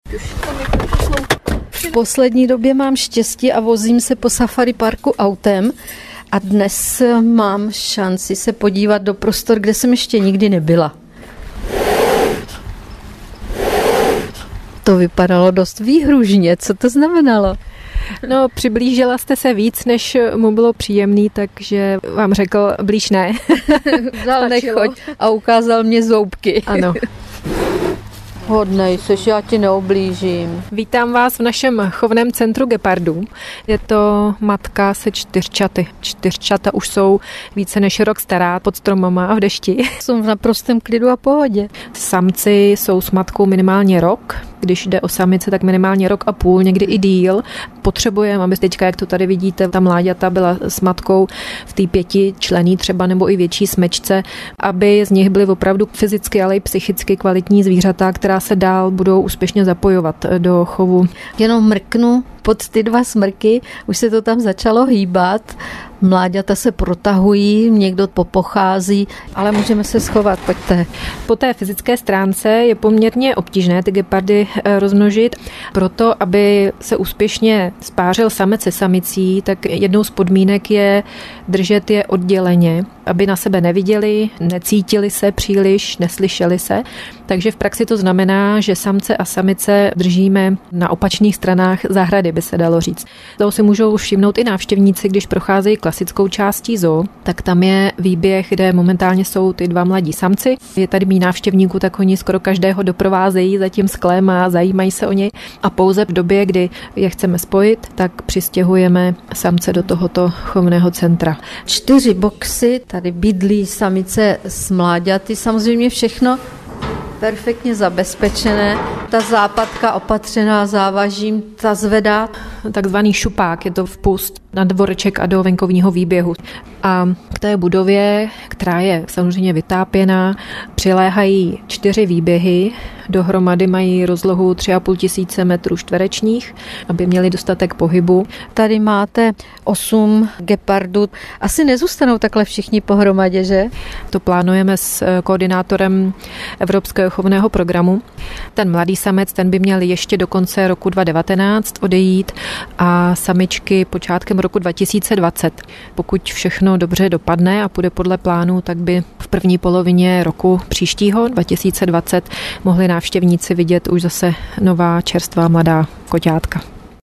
V poslední době mám štěstí a vozím se po safari parku autem a dnes mám šanci se podívat do prostor, kde jsem ještě nikdy nebyla. To vypadalo dost výhružně. Co to znamenalo? No, přiblížila jste se víc, než mu bylo příjemný, takže vám řekl blíž ne. Vzal nechoď a ukázal mě zoubky. Ano. Hodnej seš, já ti neoblížím. Vítám vás v našem chovném centru gepardů. Je to matka se 4 čtyřčata už jsou více než rok stará pod stromama a v dešti. Jsou v naprostém klidu a pohodě. Samci jsou s matkou minimálně rok, když jde o samice, tak minimálně rok a půl, někdy i díl. Potřebujeme, aby teďka, jak to tady vidíte, ta mláďata byla s matkou v té 5členné třeba nebo i větší smečce, aby z nich byly opravdu fyzicky, ale i psychicky kvalitní zvířata, která se dál budou úspěšně zapojovat do chovu. Jenom mrknu pod ty 2 smrky, už se to tam začalo hýbat, mláďata se protahují, někdo popochází, ale můžeme se schovat, pojďte. Po té fyzické stránce je poměrně obtížné ty gepardy rozmnožit, proto aby se úspěšně spářil samec se samicí, tak jednou z podmínek je držet je odděleně, aby na sebe neviděli, necítili se příliš, neslyšeli se. Takže v praxi to znamená, že samce a samice držíme na opačných stranách zahrady, by se dalo říct. Toho si můžou všimnout i návštěvníci, když procházejí klasickou částí zoo, tak tam je výběh, kde momentálně jsou ty 2 mladí samci. Je tady mý návštěvníků, tak oni skoro každého doprovázejí za tím sklem a zajímají se o něj. A pouze v době, kdy je chceme spojit, tak přistěhujeme samce do tohoto chovného centra. 4 boxy, tady bydlí samice s mláďaty, samozřejmě všechno perfektně zabezpečené. Ta západka opatřená závažím, ta zvedá. Takzvaný šupák, je to vpust na dvoreček a do venkovního výběhu. A k té budově, která je samozřejmě vytápěná, přiléhají 4 výběhy. Dohromady mají rozlohu 3,5 tisíce metrů čtverečních, aby měli dostatek pohybu. Tady máte 8 gepardů. Asi nezůstanou takhle všichni pohromadě, že? To plánujeme s koordinátorem Evropského chovného programu. Ten mladý samec, ten by měl ještě do konce roku 2019 odejít a samičky počátkem roku 2020. Pokud všechno dobře dopadne a půjde podle plánu, tak by v první polovině roku příštího 2020 mohli návštěvníci vidět už zase nová čerstvá mladá koťátka.